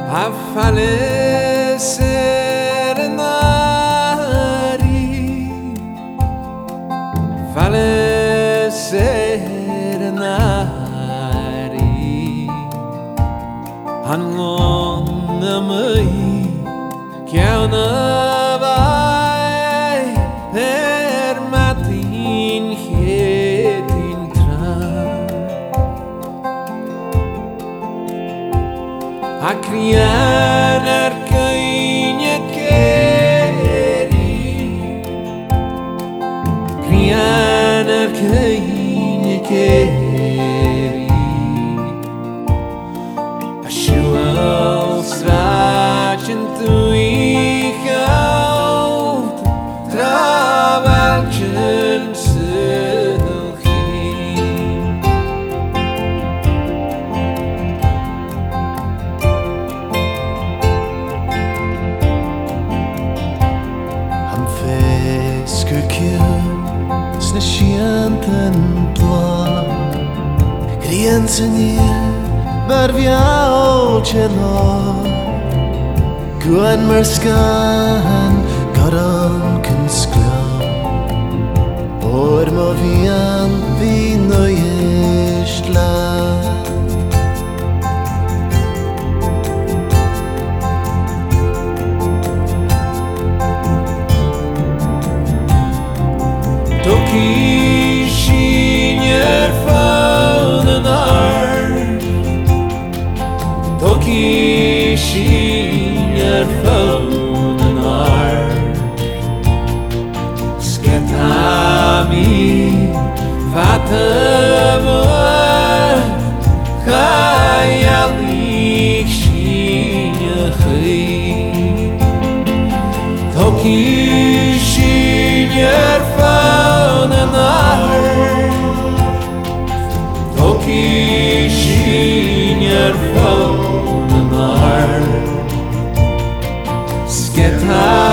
a falecer nari, falecer nari, hangon amai kiauna vai matin hetin tra. A criar quem queri, criar quem queri, a shual strachen tu ichaut trabalchen Sna sienten tua Kriensenie Bar viao chelo Guan merskan Garan kunskla Or mo vian vino yestla Toki shinjer faunenar Toki shinjer faunenar Sketami fatamo Khayalik shinjhi Toki shinjer Toki shinjer faunenar Sketa